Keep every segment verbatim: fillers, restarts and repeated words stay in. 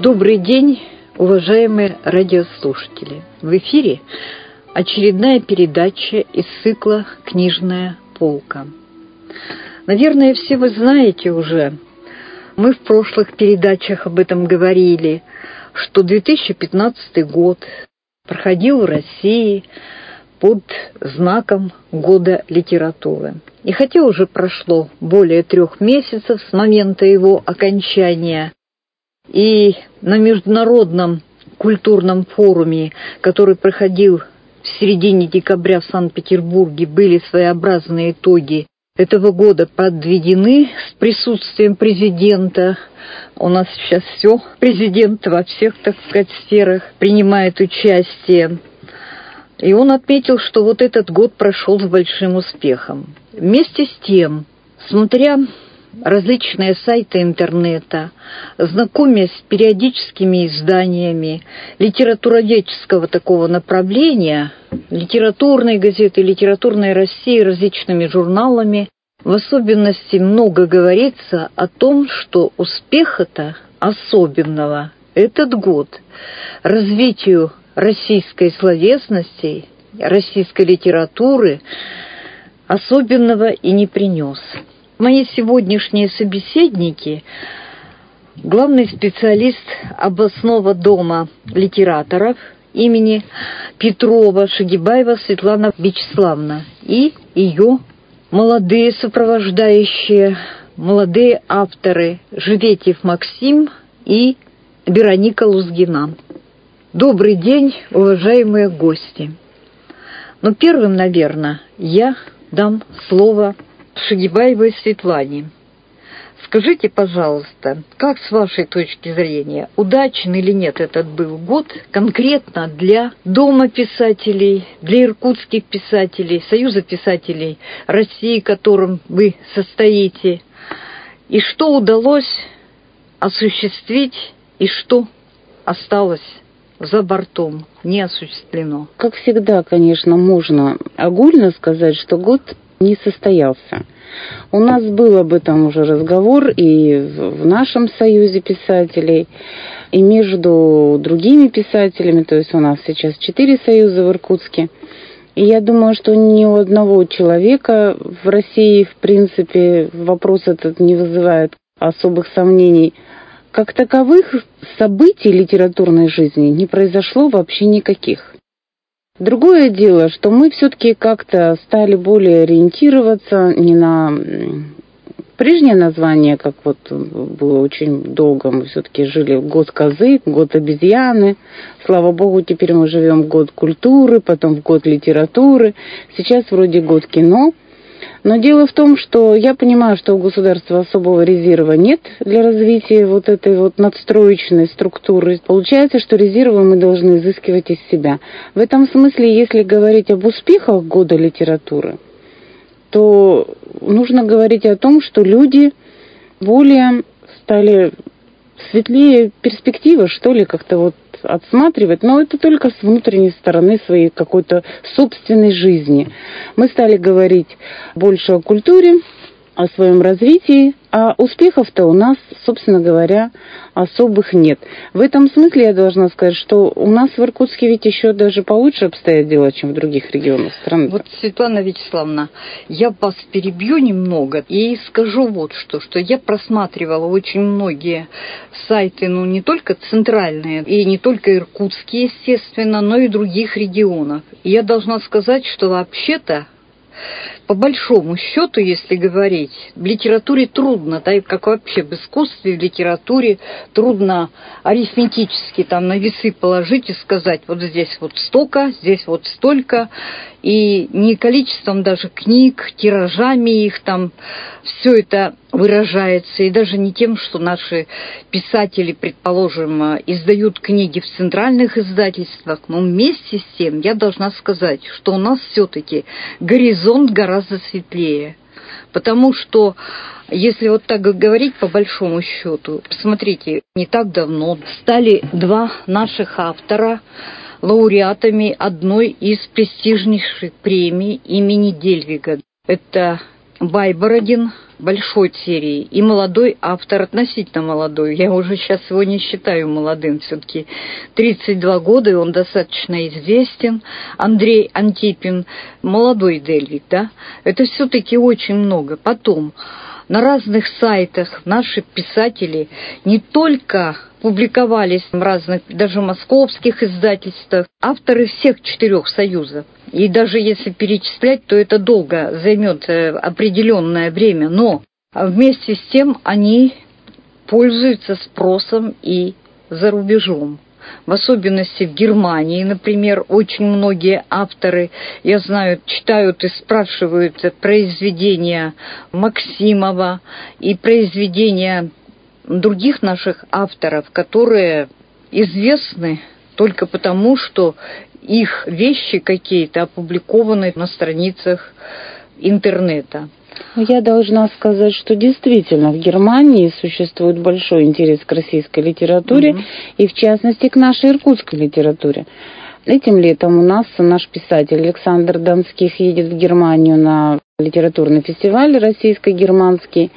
Добрый день, уважаемые радиослушатели! В эфире очередная передача из цикла «Книжная полка». Наверное, все вы знаете уже, мы в прошлых передачах об этом говорили, что две тысячи пятнадцатый год проходил в России под знаком Года литературы. И хотя уже прошло более трех месяцев с момента его окончания, и на международном культурном форуме, который проходил в середине декабря в Санкт-Петербурге, были своеобразные итоги этого года подведены с присутствием президента. У нас сейчас все, президент во всех, так сказать, сферах принимает участие. И он отметил, что вот этот год прошел с большим успехом. Вместе с тем, смотря различные сайты интернета, знакомясь с периодическими изданиями литературоведческого такого направления, литературной газеты, литературной России, различными журналами, в особенности много говорится о том, что успеха-то особенного этот год развитию российской словесности, российской литературы особенного и не принес. Мои сегодняшние собеседники – главный специалист областного дома литераторов имени Петрова Шагибаева Светлана Вячеславовна и ее молодые сопровождающие, молодые авторы Живетев Максим и Вероника Лузгина. Добрый день, уважаемые гости! Но первым, наверное, я дам слово Шагибаевой Светлане. Скажите, пожалуйста, как с вашей точки зрения, удачен или нет этот был год конкретно для Дома писателей, для иркутских писателей, Союза писателей России, которым вы состоите, и что удалось осуществить, и что осталось за бортом, не осуществлено? Как всегда, конечно, можно огульно сказать, что год не состоялся. У нас был об этом уже разговор и в нашем союзе писателей, и между другими писателями, то есть у нас сейчас четыре союза в Иркутске. И я думаю, что ни у одного человека в России, в принципе, вопрос этот не вызывает особых сомнений. Как таковых событий литературной жизни не произошло вообще никаких. Другое дело, что мы все-таки как-то стали более ориентироваться не на прежнее название, как вот было очень долго, мы все-таки жили в год козы, год обезьяны. Слава богу, теперь мы живем в год культуры, потом в год литературы, сейчас вроде год кино. Но дело в том, что я понимаю, что у государства особого резерва нет для развития вот этой вот надстроечной структуры. Получается, что резервы мы должны изыскивать из себя. В этом смысле, если говорить об успехах года литературы, то нужно говорить о том, что люди более стали светлее перспективы, что ли, как-то вот отсматривать, но это только с внутренней стороны своей какой-то собственной жизни. Мы стали говорить больше о культуре, о своем развитии, а успехов-то у нас, собственно говоря, особых нет. В этом смысле я должна сказать, что у нас в Иркутске ведь еще даже получше обстоят дела, чем в других регионах страны. Вот, Светлана Вячеславовна, я вас перебью немного и скажу вот что, что я просматривала очень многие сайты, ну не только центральные и не только иркутские, естественно, но и других регионов. И я должна сказать, что вообще-то по большому счету, если говорить, в литературе трудно, да, как вообще в искусстве, в литературе трудно арифметически там на весы положить и сказать, вот здесь вот столько, здесь вот столько, и не количеством даже книг, тиражами их там, все это выражается, и даже не тем, что наши писатели, предположим, издают книги в центральных издательствах, но вместе с тем я должна сказать, что у нас все-таки горизонт гораздо светлее. Потому что, если вот так говорить по большому счету, посмотрите, не так давно стали два наших автора лауреатами одной из престижнейших премий имени Дельвига. Это Байбородин большой серии и молодой автор, относительно молодой. Я уже сейчас его не считаю молодым, все-таки тридцать два года, и он достаточно известен. Андрей Антипин, молодой Дельвик, да? Это все-таки очень много. Потом на разных сайтах наши писатели не только публиковались в разных, даже московских издательствах, авторы всех четырех союзов. И даже если перечислять, то это долго займет определенное время, но вместе с тем они пользуются спросом и за рубежом. В особенности в Германии, например, очень многие авторы, я знаю, читают и спрашивают произведения Максимова и произведения других наших авторов, которые известны только потому, что их вещи какие-то опубликованы на страницах интернета. Я должна сказать, что действительно в Германии существует большой интерес к российской литературе, mm-hmm. и в частности к нашей иркутской литературе. Этим летом у нас наш писатель Александр Донских едет в Германию на литературный фестиваль российско-германский,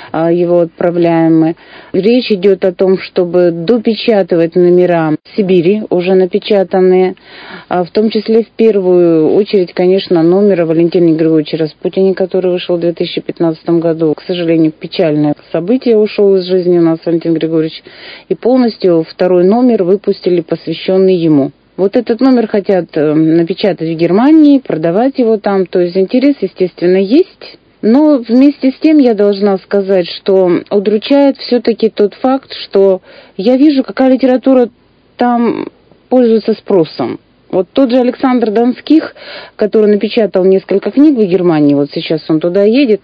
его отправляем мы. Речь идет о том, чтобы допечатывать номера Сибири, уже напечатанные, в том числе в первую очередь, конечно, номера Валентина Григорьевича Распутина, который вышел в две тысячи пятнадцатом году. К сожалению, печальное событие, ушел из жизни у нас Валентин Григорьевич, и полностью второй номер выпустили, посвященный ему. Вот этот номер хотят напечатать в Германии, продавать его там, то есть интерес, естественно, есть. Но вместе с тем я должна сказать, что удручает все-таки тот факт, что я вижу, какая литература там пользуется спросом. Вот тот же Александр Донских, который напечатал несколько книг в Германии, вот сейчас он туда едет,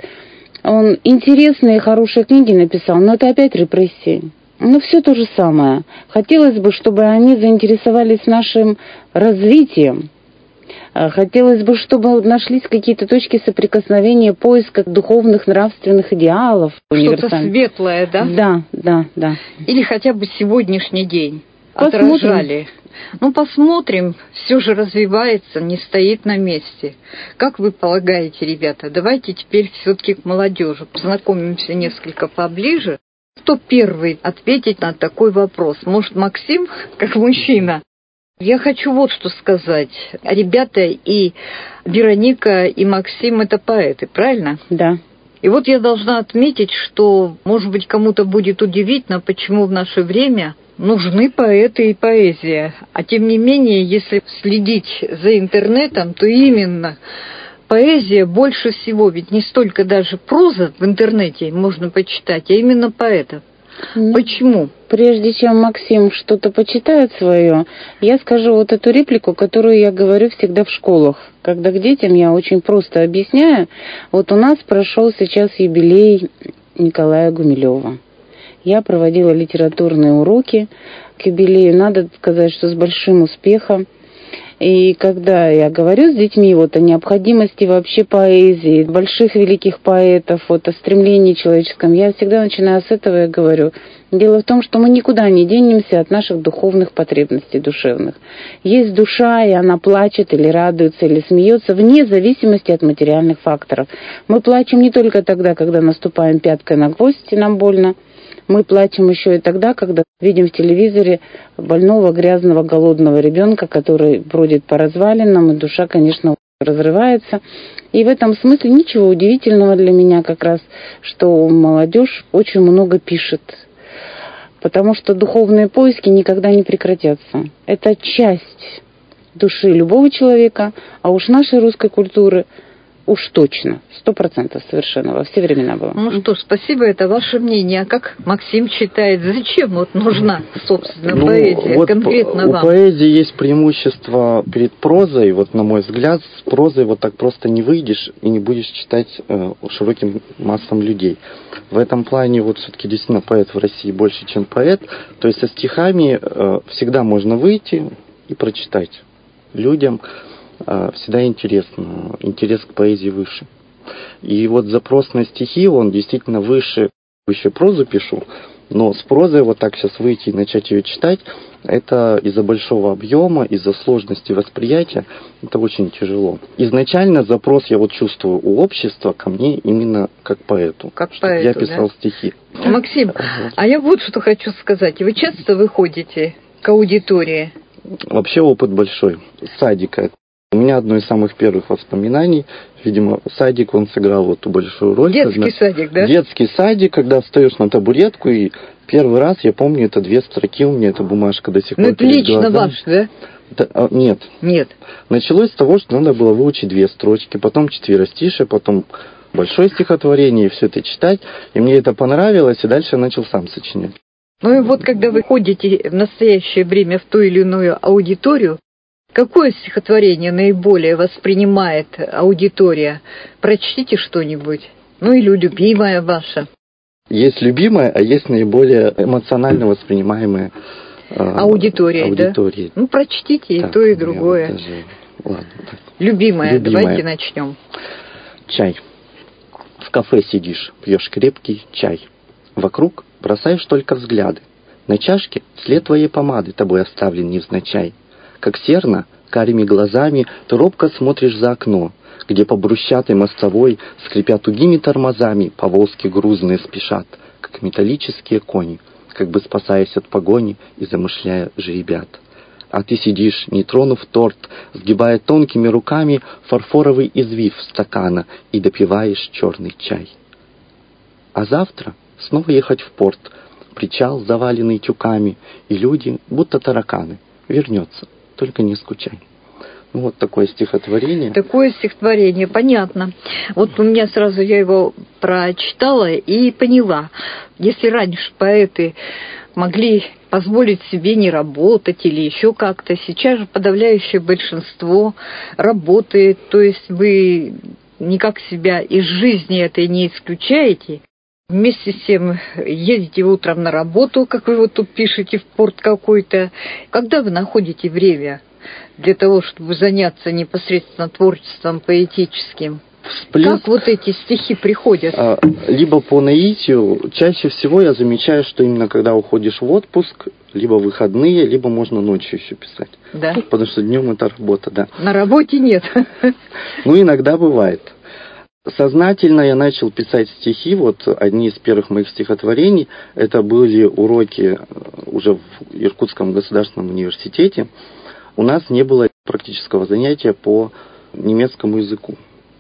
он интересные, хорошие книги написал, но это опять репрессии. Ну, все то же самое. Хотелось бы, чтобы они заинтересовались нашим развитием. Хотелось бы, чтобы нашлись какие-то точки соприкосновения, поиска духовных, нравственных идеалов. Что-то светлое, да? Да, да, да. Или хотя бы сегодняшний день Посмотрим. Отражали. Ну, посмотрим. Все же развивается, не стоит на месте. Как вы полагаете, ребята, давайте теперь все-таки к молодежи познакомимся несколько поближе. Кто первый ответит на такой вопрос? Может, Максим, как мужчина? Я хочу вот что сказать. Ребята и Вероника, и Максим – это поэты, правильно? Да. И вот я должна отметить, что, может быть, кому-то будет удивительно, почему в наше время нужны поэты и поэзия. А тем не менее, если следить за интернетом, то именно поэзия больше всего, ведь не столько даже проза в интернете можно почитать, а именно поэтов. Ну, почему? Прежде чем Максим что-то почитает свое, я скажу вот эту реплику, которую я говорю всегда в школах. Когда к детям я очень просто объясняю. Вот у нас прошел сейчас юбилей Николая Гумилева. Я проводила литературные уроки к юбилею, надо сказать, что с большим успехом. И когда я говорю с детьми вот о необходимости вообще поэзии, больших великих поэтов, вот о стремлении человеческом, я всегда начинаю с этого и говорю. Дело в том, что мы никуда не денемся от наших духовных потребностей душевных. Есть душа, и она плачет или радуется, или смеется, вне зависимости от материальных факторов. Мы плачем не только тогда, когда наступаем пяткой на гвоздь, и нам больно. Мы плачем еще и тогда, когда видим в телевизоре больного, грязного, голодного ребенка, который бродит по развалинам, и душа, конечно, разрывается. И в этом смысле ничего удивительного для меня как раз, что молодежь очень много пишет. Потому что духовные поиски никогда не прекратятся. Это часть души любого человека, а уж нашей русской культуры уж точно, сто процентов совершенно, во все времена было. Ну что ж, спасибо, это ваше мнение. А как Максим считает, зачем вот нужна, собственно, ну, поэзия вот конкретно у вам? У поэзии есть преимущество перед прозой, вот на мой взгляд, с прозой вот так просто не выйдешь и не будешь читать э, широким массам людей. В этом плане вот все-таки действительно поэт в России больше, чем поэт, то есть со стихами э, всегда можно выйти и прочитать людям. Всегда интересно, интерес к поэзии выше. И вот запрос на стихи, он действительно выше, выше прозу пишу, но с прозой вот так сейчас выйти и начать ее читать, Это из-за большого объема, из-за сложности восприятия, это очень тяжело. Изначально запрос я вот чувствую у общества ко мне именно как поэту. Как поэту, я писал да? стихи. Максим, а я вот что хочу сказать. Вы часто выходите к аудитории? Вообще опыт большой. С садика. У меня одно из самых первых воспоминаний, видимо, садик, он сыграл вот ту большую роль. Детский когда... садик, да? Детский садик, когда встаешь на табуретку, и первый раз, я помню, это две строки, у меня эта бумажка до сих пор. Ну, это лично ваш, да? Это, а, нет. Нет. Началось с того, что надо было выучить две строчки, потом четверостишие, потом большое стихотворение, и все это читать. И мне это понравилось, и дальше я начал сам сочинять. Ну и вот, когда вы ходите в настоящее время в ту или иную аудиторию, какое стихотворение наиболее воспринимает аудитория? Прочтите что-нибудь. Ну или любимое ваше. Есть любимое, а есть наиболее эмоционально воспринимаемое э, аудитория, аудитории. Да? Ну, прочтите так, и то, и другое. Вот даже... Ладно, так. Любимое, любимое, давайте начнем. Чай. В кафе сидишь, пьешь крепкий чай. Вокруг бросаешь только взгляды. На чашке след твоей помады тобой оставлен невзначай. Как серна, карими глазами, ты робко смотришь за окно, где по брусчатой мостовой, скрипя тугими тормозами, повозки грузные спешат, как металлические кони, как бы спасаясь от погони и замышляя жеребят. А ты сидишь, не тронув торт, сгибая тонкими руками фарфоровый извив стакана и допиваешь черный чай. А завтра снова ехать в порт, причал, заваленный тюками, и люди, будто тараканы, вернется, только не скучай. Ну, вот такое стихотворение. Такое стихотворение, понятно. Вот у меня сразу, я его прочитала и поняла. Если раньше поэты могли позволить себе не работать или еще как-то, сейчас же подавляющее большинство работает, то есть вы никак себя из жизни этой не исключаете. Вместе с тем ездите утром на работу, как вы вот тут пишете, в порт какой-то. Когда вы находите время для того, чтобы заняться непосредственно творчеством поэтическим? Всплеск, как вот эти стихи приходят? А, либо по наитию. Чаще всего я замечаю, что именно когда уходишь в отпуск, либо выходные, либо можно ночью еще писать. Да. Потому что днем это работа, да. На работе нет. Ну, иногда бывает. Сознательно я начал писать стихи. Вот одни из первых моих стихотворений, это были уроки уже в Иркутском государственном университете. У нас не было практического занятия по немецкому языку.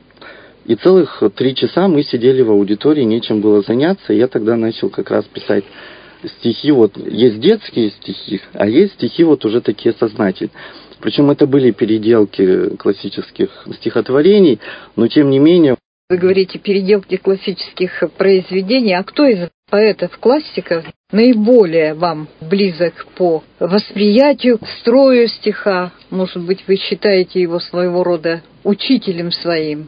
И целых три часа мы сидели в аудитории, нечем было заняться. И я тогда начал как раз писать стихи. Вот есть детские стихи, а есть стихи вот уже такие сознательные. Причем это были переделки классических стихотворений, но тем не менее... Вы говорите, переделки классических произведений. А кто из поэтов-классиков наиболее вам близок по восприятию, строю стиха? Может быть, вы считаете его своего рода учителем своим?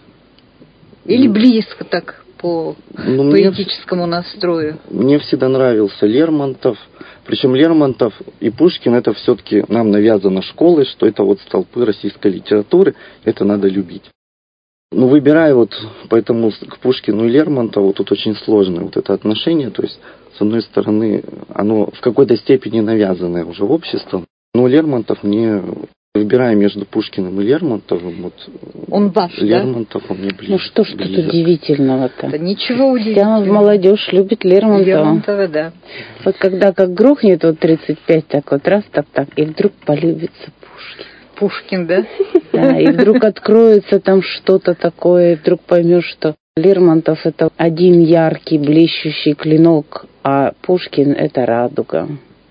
Или близко так по ну, поэтическому мне, настрою? Мне всегда нравился Лермонтов. Причем Лермонтов и Пушкин, это все-таки нам навязано школой, что это вот столпы российской литературы, это надо любить. Ну, выбирая вот поэтому к Пушкину и Лермонтову, тут очень сложное вот это отношение. То есть, с одной стороны, оно в какой-то степени навязанное уже обществом. Но Лермонтов мне... Выбирая между Пушкиным и Лермонтовым, вот он ваш, Лермонтов, да? он мне ближе. Ну что ж тут удивительного-то? Да ничего удивительного. Вся молодежь любит Лермонтова. Лермонтова, да. Вот когда как грохнет вот тридцать пять, так вот раз, так, так, и вдруг полюбится Пушкин. Пушкин, да? Да, и вдруг откроется там что-то такое, и вдруг поймешь, что Лермонтов — это один яркий, блещущий клинок, а Пушкин — это радуга.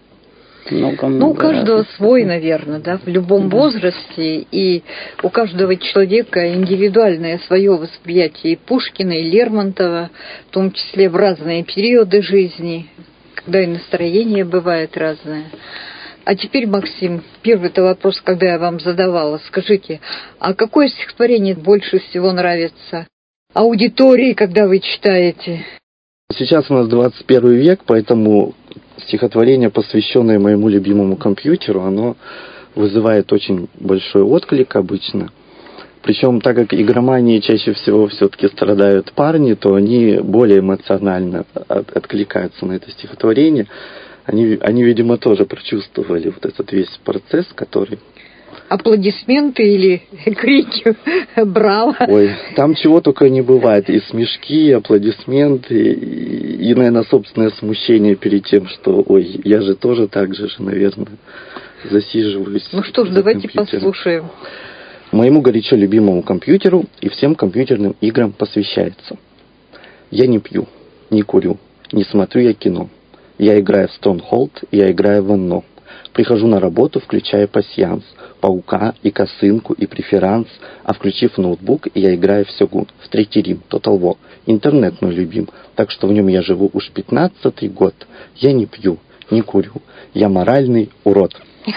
Много, много ну, у каждого разных. свой, наверное, да, в любом да. возрасте, и у каждого человека индивидуальное свое восприятие и Пушкина, и Лермонтова, в том числе в разные периоды жизни, когда и настроение бывает разное. А теперь, Максим, первый-то вопрос, когда я вам задавала, скажите, а какое стихотворение больше всего нравится аудитории, когда вы читаете? Сейчас у нас двадцать первый век, поэтому стихотворение, посвященное моему любимому компьютеру, оно вызывает очень большой отклик обычно. Причем, так как игромании чаще всего все-таки страдают парни, то они более эмоционально от, откликаются на это стихотворение. Они, они, видимо, тоже прочувствовали вот этот весь процесс, который... Аплодисменты или крики «Браво!». Ой, там чего только не бывает. И смешки, и аплодисменты, и, и, наверное, собственное смущение перед тем, что, ой, я же тоже так же, наверное, засиживаюсь. Ну что ж, давайте компьютером. Послушаем. Моему горячо любимому компьютеру и всем компьютерным играм посвящается. Я не пью, не курю, не смотрю я кино. Я играю в Stronghold, я играю в Anno. Прихожу на работу, включая пасьянс, паука и косынку и преферанс, а включив ноутбук, я играю в Сёгун, в Третий Рим, Total War. Интернет мой любим, так что в нем я живу уж пятнадцатый год. Я не пью, не курю, я моральный урод.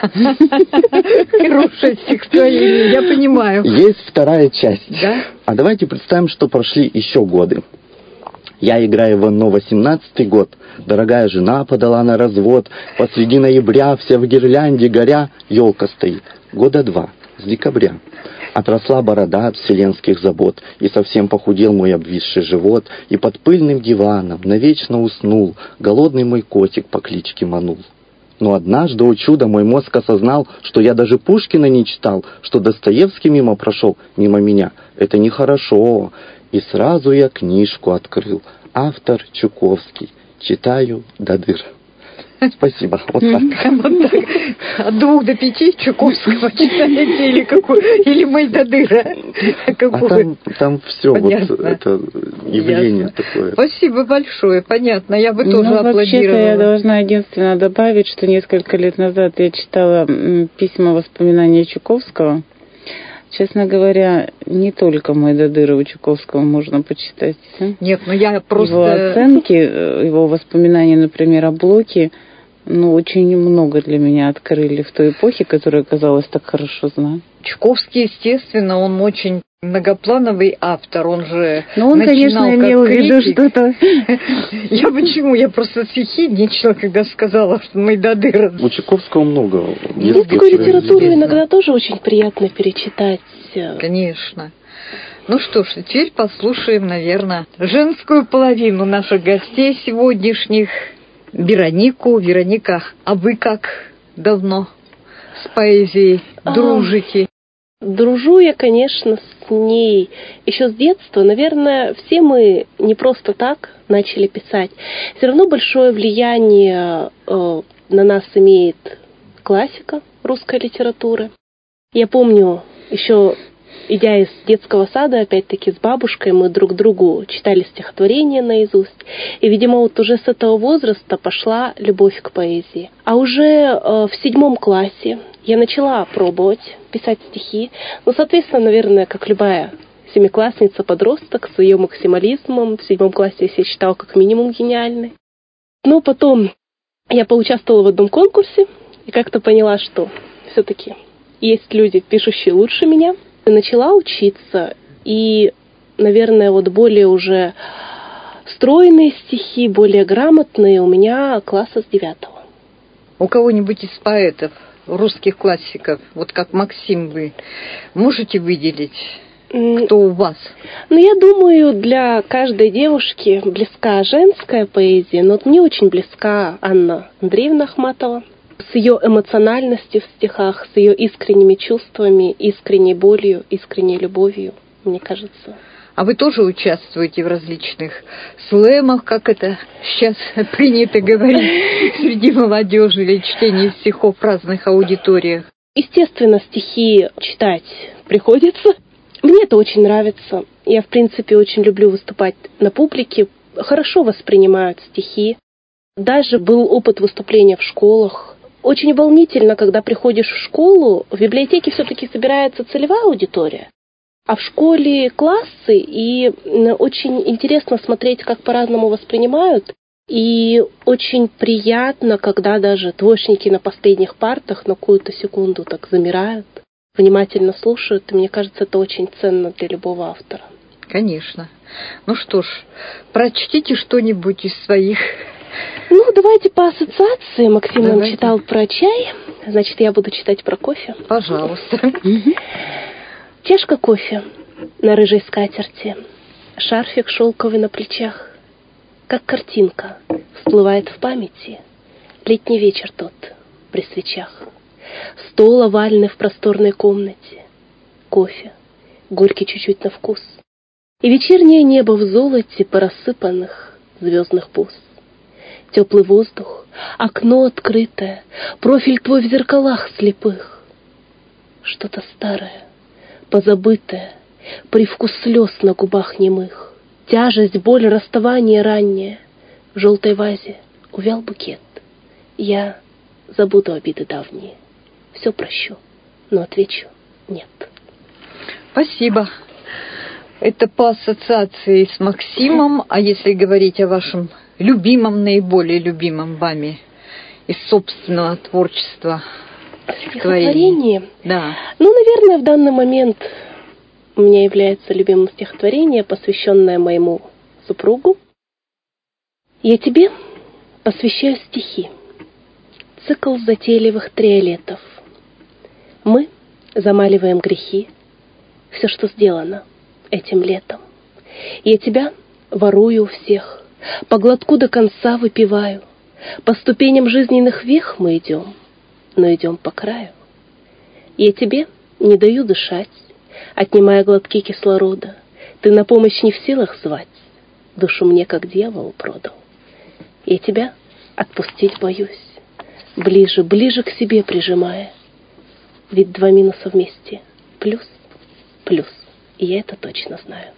Хорошее стихотворение, я понимаю. Есть вторая часть. Да? А давайте представим, что прошли еще годы. Я играю в Anno восемнадцатый год. Дорогая жена подала на развод. Посреди ноября, вся в гирлянде горя, елка стоит. Года два, с декабря. Отросла борода от вселенских забот, и совсем похудел мой обвисший живот, и под пыльным диваном навечно уснул голодный мой котик по кличке Манул. Но однажды, о чудо, мой мозг осознал, что я даже Пушкина не читал, что Достоевский мимо прошел, мимо меня. Это нехорошо. И сразу я книжку открыл. Автор Чуковский. Читаю до дыр. Спасибо. Вот так. Вот так. От двух до пяти Чуковского читаете или какой? Или Майдадыра? А там, там все вот это явление Ясно. такое. Спасибо большое. Понятно. Я бы тоже ну, аплодировала. Вообще-то я должна единственное добавить, что несколько лет назад я читала письма воспоминания Чуковского. Честно говоря, не только Майдадыра у Чуковского можно почитать. Нет, ну я просто... Его оценки, его воспоминания, например, о Блоке, ну, очень много для меня открыли в той эпохе, которую, казалось, так хорошо знаю. Чуковский, естественно, он очень многоплановый автор, он же Ну, он, конечно, имел в виду что-то... Я почему? Я просто съехидничала, когда сказала, что Майдадыр. У Чуковского много. Детскую литературу иногда тоже очень приятно перечитать. Конечно. Ну что ж, теперь послушаем, наверное, женскую половину наших гостей сегодняшних. Веронику. Вероника, а вы как давно с поэзией дружите? Дружу я, конечно, с ней еще с детства. Наверное, все мы не просто так начали писать. Все равно большое влияние э, на нас имеет классика русской литературы. Я помню, еще идя из детского сада, опять-таки с бабушкой, мы друг другу читали стихотворения наизусть. И, видимо, вот уже с этого возраста пошла любовь к поэзии. А уже э, в седьмом классе я начала пробовать писать стихи. Ну, соответственно, наверное, как любая семиклассница, подросток, с ее максимализмом. В седьмом классе я себя считала как минимум гениальной. Но потом я поучаствовала в одном конкурсе и как-то поняла, что все-таки есть люди, пишущие лучше меня. И начала учиться. И, наверное, вот более уже стройные стихи, более грамотные у меня класса с девятого. У кого-нибудь из поэтов, русских классиков, вот как Максим, вы можете выделить, кто у вас? Ну, я думаю, для каждой девушки близка женская поэзия, но вот мне очень близка Анна Андреевна Ахматова с ее эмоциональностью в стихах, с ее искренними чувствами, искренней болью, искренней любовью, мне кажется. А вы тоже участвуете в различных слэмах, как это сейчас принято говорить среди молодежи, или чтение стихов в разных аудиториях? Естественно, стихи читать приходится. Мне это очень нравится. Я, в принципе, очень люблю выступать на публике. Хорошо воспринимают стихи. Даже был опыт выступления в школах. Очень волнительно, когда приходишь в школу, в библиотеке все-таки собирается целевая аудитория. А в школе классы, и очень интересно смотреть, как по-разному воспринимают. И очень приятно, когда даже двоечники на последних партах на какую-то секунду так замирают, внимательно слушают. И мне кажется, это очень ценно для любого автора. Конечно. Ну что ж, прочтите что-нибудь из своих... Ну, давайте по ассоциации. Максим Давайте. нам читал про чай, значит, я буду читать про кофе. Пожалуйста. Чашка кофе на рыжей скатерти, шарфик шелковый на плечах, как картинка всплывает в памяти. Летний вечер тот при свечах, стол овальный в просторной комнате, кофе, горький чуть-чуть на вкус, и вечернее небо в золоте по рассыпанных звездных бус. Теплый воздух, окно открытое, профиль твой в зеркалах слепых. Что-то старое, позабытое, привкус слез на губах немых, тяжесть, боль, расставание раннее. В желтой вазе увял букет. Я забуду обиды давние, все прощу, но отвечу нет. Спасибо. Это по ассоциации с Максимом, а если говорить о вашем любимом, наиболее любимом вами из собственного творчества стихотворение? Да. Ну, наверное, в данный момент у меня является любимым стихотворение, посвященное моему супругу. Я тебе посвящаю стихи. Цикл затейливых триолетов. Мы замаливаем грехи, все, что сделано этим летом. Я тебя ворую у всех, по глотку до конца выпиваю. По ступеням жизненных вех мы идем, но идем по краю. Я тебе не даю дышать, отнимая глотки кислорода. Ты на помощь не в силах звать, душу мне как дьяволу продал. Я тебя отпустить боюсь, ближе, ближе к себе прижимая. Ведь два минуса вместе плюс, плюс, и я это точно знаю.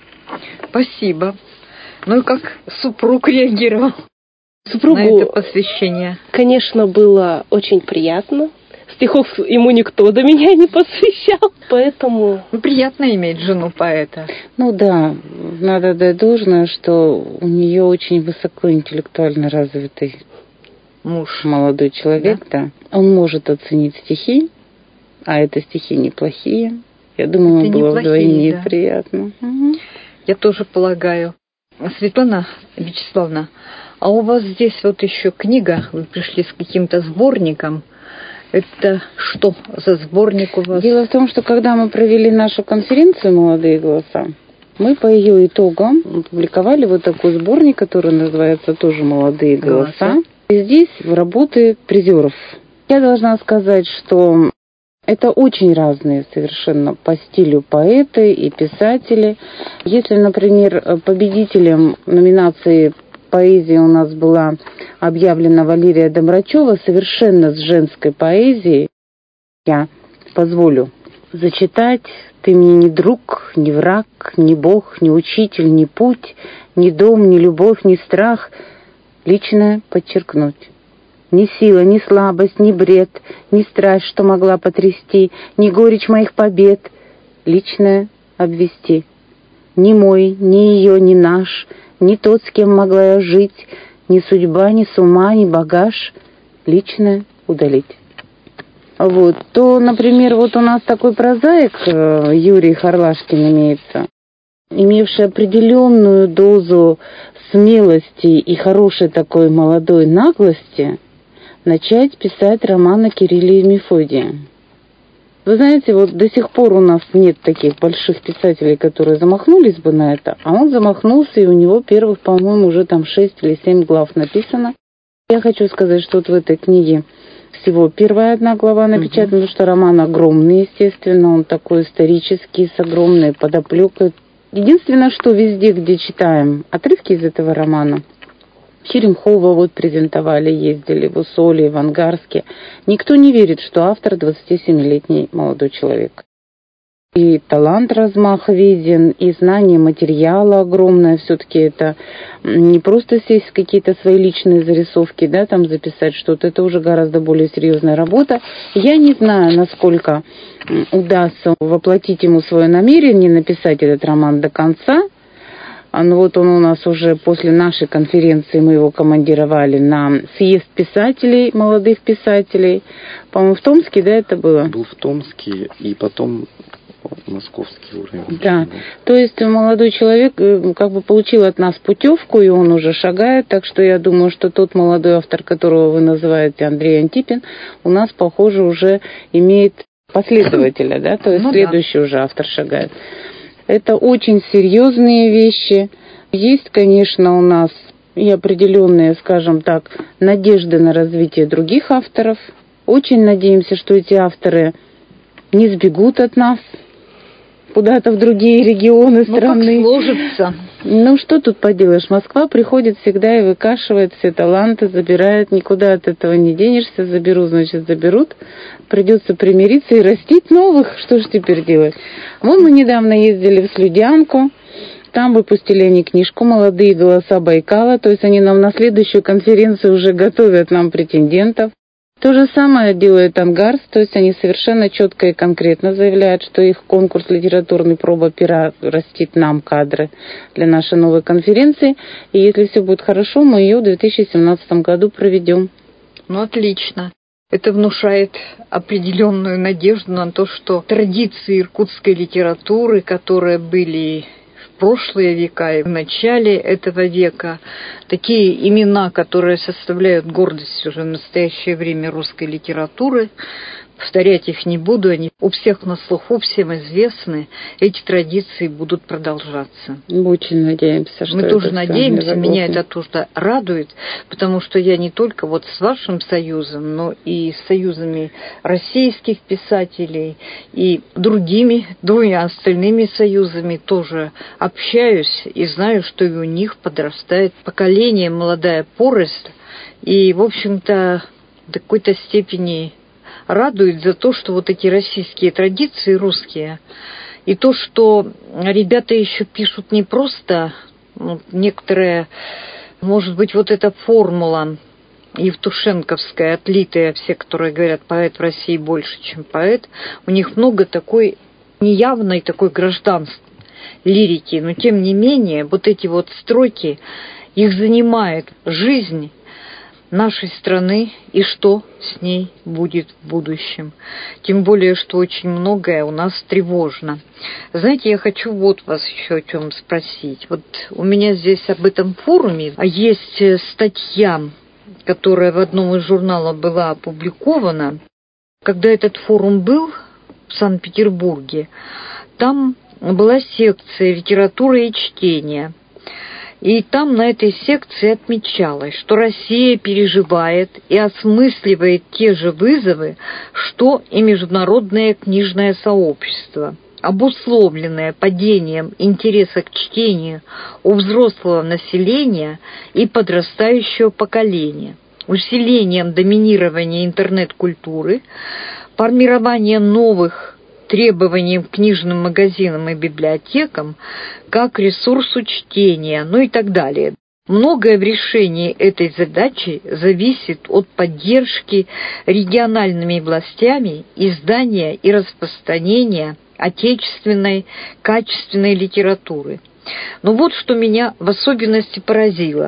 Спасибо. Ну и как супруг реагировал Супругу, на это посвящение? Конечно, было очень приятно. Стихов ему никто до меня не посвящал, поэтому... Ну, приятно иметь жену поэта. Ну да, надо дать должное, что у нее очень высокоинтеллектуально развитый муж, молодой человек, да. да. Он может оценить стихи, а это стихи неплохие. Я думаю, ему было вдвойне да. приятно. Угу. Я тоже полагаю. Светлана Вячеславовна, а у вас здесь вот еще книга, вы пришли с каким-то сборником. Это что за сборник у вас? Дело в том, что когда мы провели нашу конференцию «Молодые голоса», мы по ее итогам опубликовали вот такой сборник, который называется тоже «Молодые голоса». голоса. И здесь работы призеров. Я должна сказать, что это очень разные совершенно по стилю поэты и писатели. Если, например, победителем номинации поэзии у нас была объявлена Валерия Домрачева, совершенно с женской поэзией, я позволю зачитать: «Ты мне ни друг, ни враг, ни бог, ни учитель, ни путь, ни дом, ни любовь, ни страх». Личное подчеркнуть. Ни сила, ни слабость, ни бред, ни страсть, что могла потрясти, ни горечь моих побед. Личное обвести. Ни мой, ни ее, ни наш, ни тот, с кем могла я жить, ни судьба, ни с ума, ни багаж. Личное удалить. Вот. То, например, вот у нас такой прозаик Юрий Харлашкин имеется, имевший определенную дозу смелости и хорошей такой молодой наглости, начать писать роман о Кирилле и Мефодии. Вы знаете, вот до сих пор у нас нет таких больших писателей, которые замахнулись бы на это, а он замахнулся, и у него первых, по-моему, уже там шесть или семь глав написано. Я хочу сказать, что вот в этой книге всего первая одна глава напечатана, потому что роман огромный, естественно, он такой исторический, с огромной подоплекой. Единственное, что везде, где читаем отрывки из этого романа, в Черемхово вот презентовали, ездили, в Усолье, в Ангарске, никто не верит, что автор двадцатисемилетний молодой человек. И талант размаха виден, и знание материала огромное. Все-таки это не просто сесть какие-то свои личные зарисовки, да, там записать что-то. Это уже гораздо более серьезная работа. Я не знаю, насколько удастся воплотить ему свое намерение написать этот роман до конца. Ну вот он у нас уже после нашей конференции, мы его командировали на съезд писателей, молодых писателей. По-моему, в Томске, да, это было? Был в Томске, и потом московский уровень. Да, то есть молодой человек как бы получил от нас путевку, и он уже шагает, так что я думаю, что тот молодой автор, которого вы называете Андрей Антипин, у нас, похоже, уже имеет последователя, да, то есть ну, следующий да. уже автор шагает. Это очень серьезные вещи. Есть, конечно, у нас и определенные, скажем так, надежды на развитие других авторов. Очень надеемся, что эти авторы не сбегут от нас куда-то в другие регионы ну, страны. Как сложится. Ну, что тут поделаешь? Москва приходит всегда и выкашивает все таланты, забирает. Никуда от этого не денешься. Заберу, значит, заберут. Придется примириться и растить новых. Что ж теперь делать? Вон мы недавно ездили в Слюдянку. Там выпустили они книжку «Молодые голоса Байкала». То есть они нам на следующую конференцию уже готовят нам претендентов. То же самое делает Ангарс, то есть они совершенно четко и конкретно заявляют, что их конкурс «Литературный проба пера» растит нам кадры для нашей новой конференции. И если все будет хорошо, мы ее в две тысячи семнадцатом году проведем. Ну, отлично. Это внушает определенную надежду на то, что традиции иркутской литературы, которые были в прошлые века и в начале этого века, такие имена, которые составляют гордость уже в настоящее время русской литературы, повторять их не буду, они у всех на слуху, всем известны, эти традиции будут продолжаться. Мы очень надеемся, что Мы это тоже надеемся, не меня это тоже радует, потому что я не только вот с вашим союзом, но и с союзами российских писателей и другими двумя остальными союзами тоже общаюсь и знаю, что и у них подрастает поколение, молодая поросль, и, в общем-то, в какой-то степени радует за то, что вот эти российские традиции, русские, и то, что ребята еще пишут не просто, ну, некоторые, может быть, вот эта формула евтушенковская, отлитая, все, которые говорят, поэт в России больше, чем поэт, у них много такой неявной такой гражданской лирики, но тем не менее, вот эти вот строки, их занимает жизнь нашей страны и что с ней будет в будущем. Тем более, что очень многое у нас тревожно. Знаете, я хочу вот вас еще о чем спросить. Вот у меня здесь об этом форуме есть статья, которая в одном из журналов была опубликована. Когда этот форум был в Санкт-Петербурге, там была секция «Литература и чтение». И там на этой секции отмечалось, что Россия переживает и осмысливает те же вызовы, что и международное книжное сообщество, обусловленное падением интереса к чтению у взрослого населения и подрастающего поколения, усилением доминирования интернет-культуры, формированием новых требованиям к книжным магазинам и библиотекам, как ресурсу чтения, ну и так далее. Многое в решении этой задачи зависит от поддержки региональными властями издания и распространения отечественной качественной литературы. Но вот что меня в особенности поразило.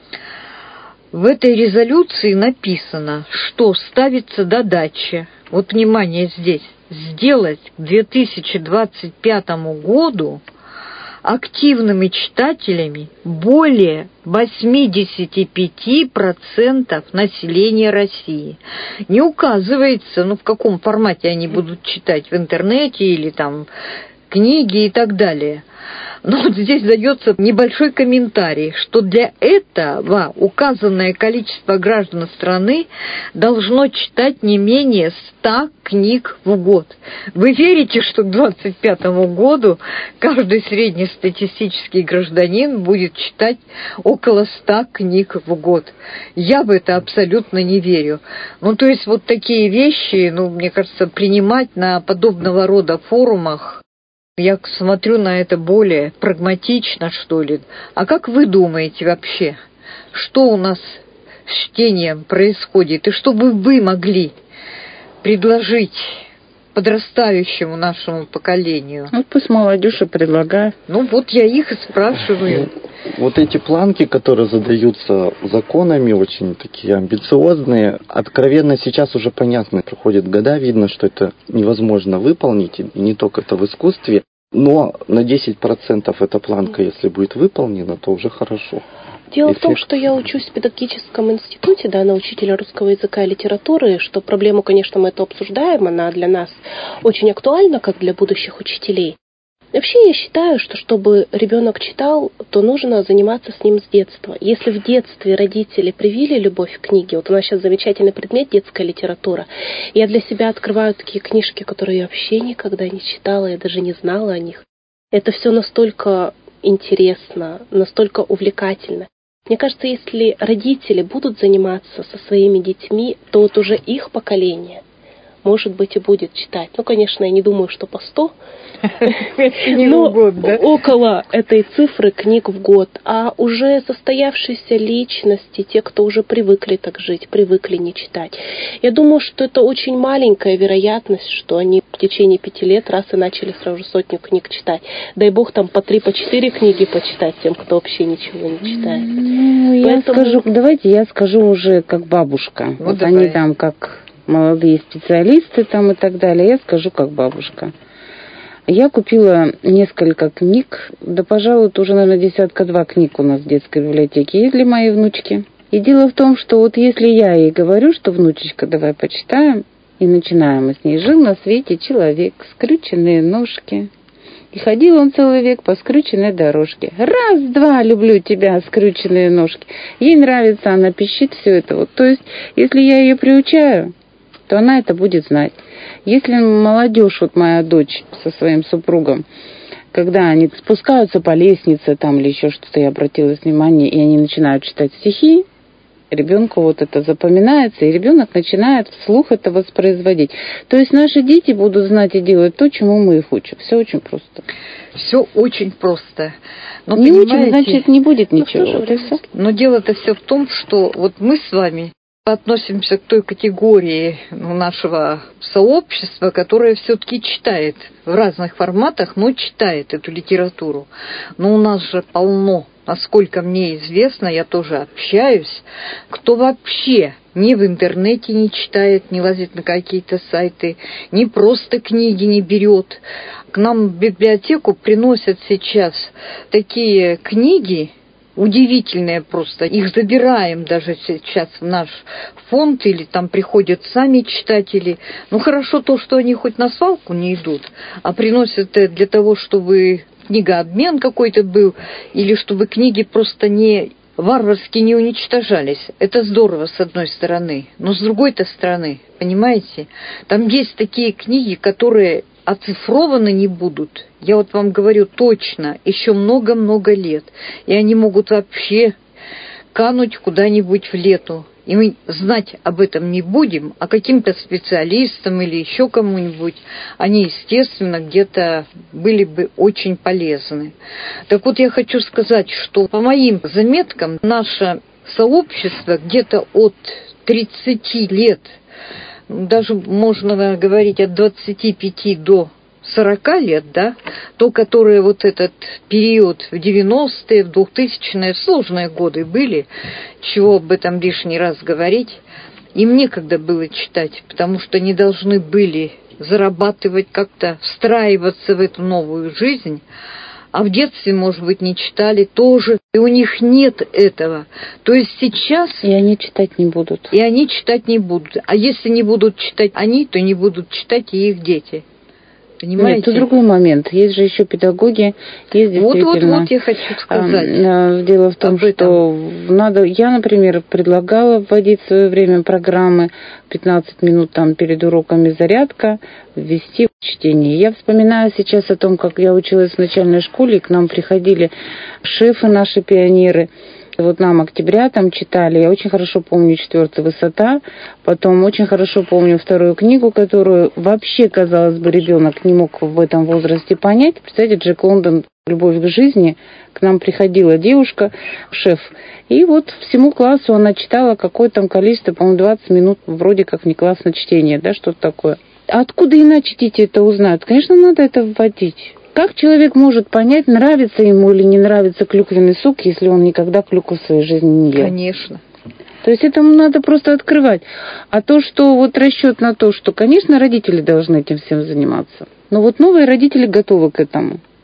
В этой резолюции написано, что ставится задача, вот внимание здесь, сделать к две тысячи двадцать пятому году активными читателями более восемьдесят пять процентов населения России. Не указывается, ну, в каком формате они будут читать, в интернете или там книги и так далее. Но вот здесь дается небольшой комментарий, что для этого указанное количество граждан страны должно читать не менее ста книг в год. Вы верите, что к двадцать пятому году каждый среднестатистический гражданин будет читать около ста книг в год? Я в это абсолютно не верю. Ну, то есть вот такие вещи, ну, мне кажется, принимать на подобного рода форумах, я смотрю на это более прагматично, что ли. А как вы думаете вообще, что у нас с чтением происходит? И что бы вы могли предложить подрастающему нашему поколению? Ну, пусть молодежь и предлагает. Ну, вот я их и спрашиваю. Вот эти планки, которые задаются законами, очень такие амбициозные, откровенно сейчас уже понятно, проходят года, видно, что это невозможно выполнить, и не только это в искусстве, но на десять процентов эта планка, если будет выполнена, то уже хорошо. Дело Эффект. в том, что я учусь в педагогическом институте, да, на учителя русского языка и литературы, что проблему, конечно, мы это обсуждаем, она для нас очень актуальна, как для будущих учителей. Вообще я считаю, что чтобы ребенок читал, то нужно заниматься с ним с детства. Если в детстве родители привили любовь к книге, вот у нас сейчас замечательный предмет детская литература, я для себя открываю такие книжки, которые я вообще никогда не читала, я даже не знала о них. Это все настолько интересно, настолько увлекательно. Мне кажется, если родители будут заниматься со своими детьми, то вот уже их поколение, может быть, и будет читать. Ну, конечно, я не думаю, что по сто, но около этой цифры книг в год. А уже состоявшиеся личности, те, кто уже привыкли так жить, привыкли не читать. Я думаю, что это очень маленькая вероятность, что они в течение пяти лет раз и начали сразу же сотню книг читать. Дай бог там по три, по четыре книги почитать тем, кто вообще ничего не читает. Ну, я Поэтому... скажу, давайте я скажу уже как бабушка. Ну, вот давай. Они там как молодые специалисты там и так далее. Я скажу как бабушка. Я купила несколько книг, да, пожалуй, уже, наверное, десятка-два книг у нас в детской библиотеке есть для моей внучки. И дело в том, что вот если я ей говорю, что, внучечка, давай почитаем, и начинаем мы с ней. Жил на свете человек, скрюченные ножки. И ходил он целый век по скрюченной дорожке. Раз-два, люблю тебя, скрюченные ножки. Ей нравится, она пищит все это. Вот. То есть, если я ее приучаю, то она это будет знать. Если молодежь, вот моя дочь со своим супругом, когда они спускаются по лестнице там или еще что-то, я обратила внимание, и они начинают читать стихи, ребенку вот это запоминается, и ребенок начинает вслух это воспроизводить. То есть наши дети будут знать и делать то, чему мы их учим. Все очень просто. Все очень просто. Но, не учим, значит, не будет ничего. Ну, вот все. Но дело-то все в том, что вот мы с вами относимся к той категории нашего сообщества, которое все-таки читает в разных форматах, но читает эту литературу. Но у нас же полно, насколько мне известно, я тоже общаюсь, кто вообще ни в интернете не читает, не лазит на какие-то сайты, ни просто книги не берет. К нам в библиотеку приносят сейчас такие книги, удивительные просто. Их забираем даже сейчас в наш фонд, или там приходят сами читатели. Ну, хорошо то, что они хоть на свалку не идут, а приносят для того, чтобы книгообмен какой-то был, или чтобы книги просто не варварски не уничтожались. Это здорово, с одной стороны. Но с другой-то стороны, понимаете, там есть такие книги, которые оцифрованы не будут. Я вот вам говорю точно, еще много-много лет. И они могут вообще кануть куда-нибудь в лету. И мы знать об этом не будем, а каким-то специалистам или еще кому-нибудь они, естественно, где-то были бы очень полезны. Так вот, я хочу сказать, что по моим заметкам наше сообщество где-то от тридцати лет, даже можно говорить от двадцати пяти до сорока лет, да, то, которые вот этот период в девяностые, в двухтысячные, сложные годы были, чего об этом лишний раз говорить, им некогда было читать, потому что они должны были зарабатывать, как-то встраиваться в эту новую жизнь, а в детстве, может быть, не читали тоже, и у них нет этого. То есть сейчас... И они читать не будут. И они читать не будут. А если не будут читать они, то не будут читать и их дети. Понимаете? Нет, это другой момент. Есть же еще педагоги, есть действительно... Вот, вот, вот я хочу сказать. А, дело в том, что надо... Я, например, предлагала вводить в свое время программы пятнадцать минут там перед уроками зарядка, ввести в чтение. Я вспоминаю сейчас о том, как я училась в начальной школе, и к нам приходили шефы наши, пионеры. Вот нам октября там читали, я очень хорошо помню «Четвертая высота», потом очень хорошо помню вторую книгу, которую вообще, казалось бы, ребенок не мог в этом возрасте понять. Представляете, Джек Лондон «Любовь к жизни», к нам приходила девушка, шеф, и вот всему классу она читала какое-то там количество, по-моему, двадцать минут, вроде как внеклассное чтение, да, что-то такое. Откуда иначе дети это узнают? Конечно, надо это вводить. Как человек может понять, нравится ему или не нравится клюквенный сок, если он никогда клюкву в своей жизни не ел? Конечно. То есть этому надо просто открывать. А то, что вот расчет на то, что, конечно, родители должны этим всем заниматься. Но вот новые родители готовы к этому.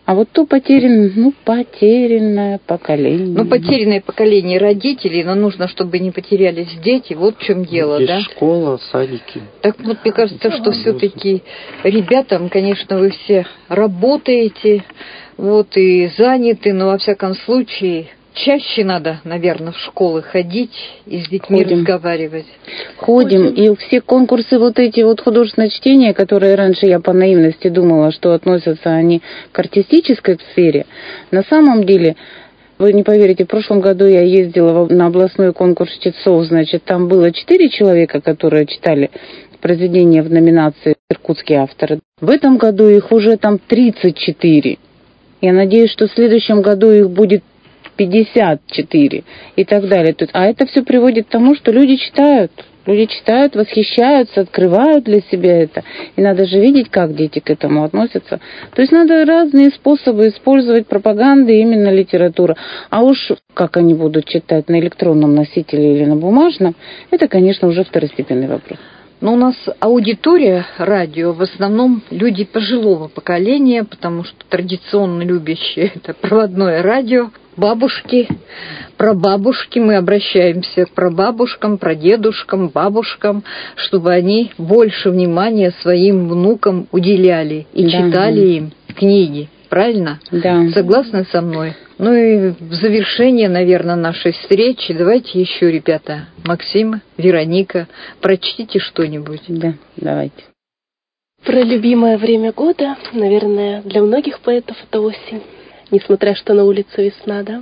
А вот то потерянное, ну, потерянное поколение. Ну, потерянное поколение родителей, но нужно, чтобы не потерялись дети. Вот в чем дело, Есть да? школа, садики. Так вот, мне кажется, что все-таки ребятам, конечно, вы все работаете, вот, и заняты, но, во всяком случае, чаще надо, наверное, в школы ходить и с детьми Ходим. разговаривать. Ходим, и все конкурсы вот эти вот художественные чтения, которые раньше я по наивности думала, что относятся они к артистической сфере, на самом деле, вы не поверите, в прошлом году я ездила на областной конкурс чтецов, значит, там было четыре человека, которые читали произведения в номинации «Иркутские авторы». В этом году их уже там тридцать четыре. Я надеюсь, что в следующем году их будет пятьдесят четыре и так далее. А это все приводит к тому, что люди читают. Люди читают, восхищаются, открывают для себя это. И надо же видеть, как дети к этому относятся. То есть надо разные способы использовать пропаганды, именно литература. А уж как они будут читать, на электронном носителе или на бумажном, это, конечно, уже второстепенный вопрос. Но у нас аудитория радио в основном люди пожилого поколения, потому что традиционно любящие это проводное радио, бабушки, прабабушки. Мы обращаемся к прабабушкам, прадедушкам, бабушкам, чтобы они больше внимания своим внукам уделяли и да, читали да. им книги. Правильно? Да. Согласны со мной? Ну и в завершение, наверное, нашей встречи, давайте еще, ребята, Максим, Вероника, прочтите что-нибудь. Да, давайте. Про любимое время года, наверное, для многих поэтов это осень, несмотря что на улице весна, да?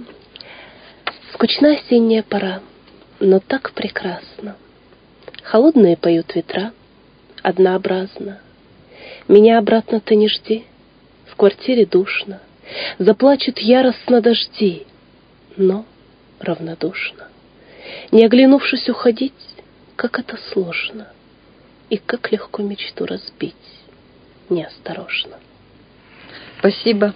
Скучна осенняя пора, но так прекрасно. Холодные поют ветра, однообразно. Меня обратно ты не жди, в квартире душно. Заплачут яростно дожди, но равнодушно. Не оглянувшись уходить, как это сложно, и как легко мечту разбить неосторожно. Спасибо,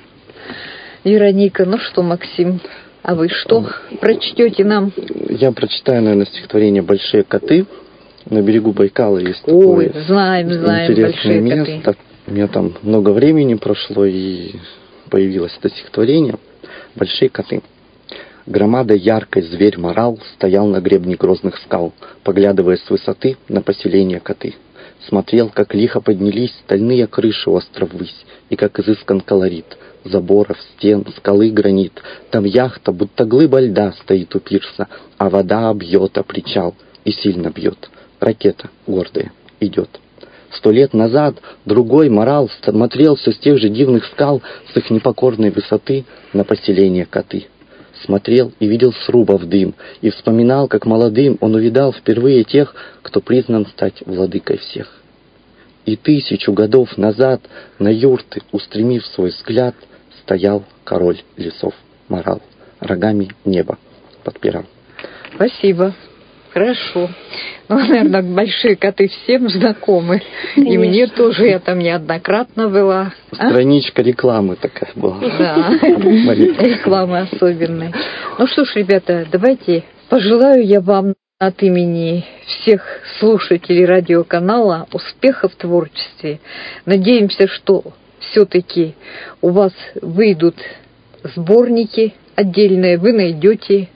Вероника. Ну что, Максим, а вы что прочтете нам? Я прочитаю, наверное, стихотворение «Большие коты». На берегу Байкала есть Ой, такое знаем, знаем, интересное место. Коты. У меня там много времени прошло, и появилось это стихотворение «Большие коты». Громада яркой зверь морал стоял на гребне грозных скал, поглядывая с высоты на поселение коты. Смотрел, как лихо поднялись стальные крыши остров ввысь, и как изыскан колорит заборов, стен, скалы гранит. Там яхта, будто глыба льда, стоит у пирса, а вода бьет о причал и сильно бьет. Ракета гордая идет. Сто лет назад другой морал смотрел все с тех же дивных скал с их непокорной высоты на поселение коты. Смотрел и видел срубов дым, и вспоминал, как молодым он увидал впервые тех, кто признан стать владыкой всех. И тысячу годов назад на юрты, устремив свой взгляд, стоял король лесов морал, рогами небо подпирал. Спасибо. Хорошо. Ну, наверное, большие коты всем знакомы. Конечно. И мне тоже, я там неоднократно была. Страничка а? рекламы такая была. Да, рекламы особенной. Ну что ж, ребята, давайте пожелаю я вам от имени всех слушателей радиоканала успехов в творчестве. Надеемся, что все-таки у вас выйдут сборники отдельные, вы найдете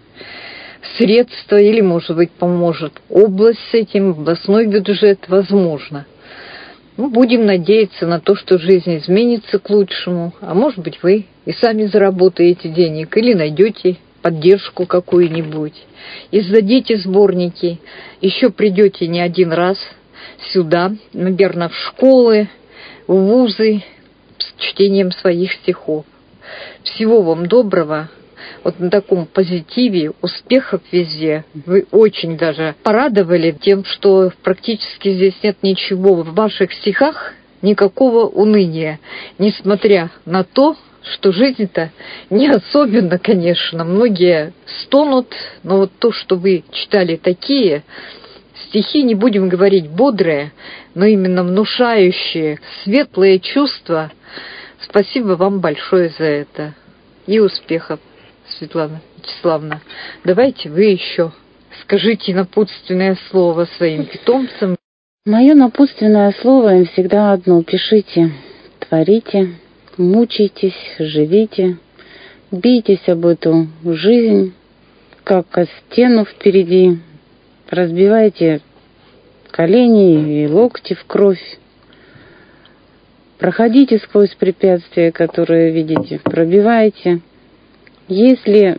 средства, или, может быть, поможет область с этим, областной бюджет, возможно. Ну, будем надеяться на то, что жизнь изменится к лучшему, а может быть, вы и сами заработаете денег, или найдете поддержку какую-нибудь, издадите сборники, еще придете не один раз сюда, наверное, в школы, в вузы с чтением своих стихов. Всего вам доброго. Вот на таком позитиве, успехов везде. Вы очень даже порадовали тем, что практически здесь нет ничего в ваших стихах, никакого уныния, несмотря на то, что жизнь-то не особенно, конечно. Многие стонут, но вот то, что вы читали такие стихи, не будем говорить бодрые, но именно внушающие, светлые чувства. Спасибо вам большое за это. И успехов. Светлана Вячеславовна, давайте вы еще скажите напутственное слово своим питомцам. Мое напутственное слово им всегда одно. Пишите, творите мучайтесь, живите, бийтесь об эту жизнь, как о стену впереди, разбивайте колени и локти в кровь, проходите сквозь препятствия, которые видите, пробивайте. Если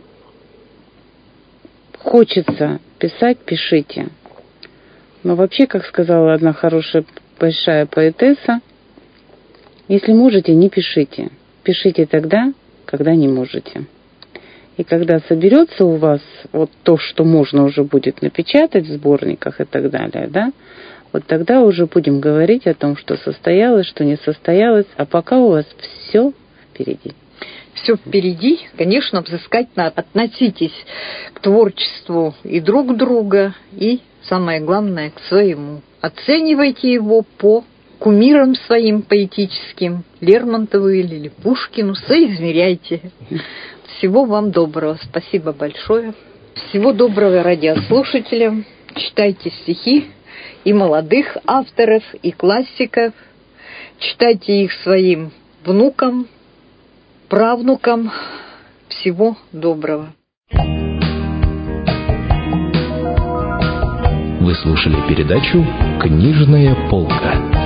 хочется писать, пишите. Но вообще, как сказала одна хорошая большая поэтесса, если можете, не пишите. Пишите тогда, когда не можете. И когда соберется у вас вот то, что можно уже будет напечатать в сборниках и так далее, да, вот тогда уже будем говорить о том, что состоялось, что не состоялось, а пока у вас все впереди. Все впереди, конечно, взыскать надо. Относитесь к творчеству и друг друга, и, самое главное, к своему. Оценивайте его по кумирам своим поэтическим, Лермонтову или Пушкину, соизмеряйте. Всего вам доброго. Спасибо большое. Всего доброго радиослушателям. Читайте стихи и молодых авторов, и классиков. Читайте их своим внукам, правнукам. Всего доброго. Вы слушали передачу «Книжная полка».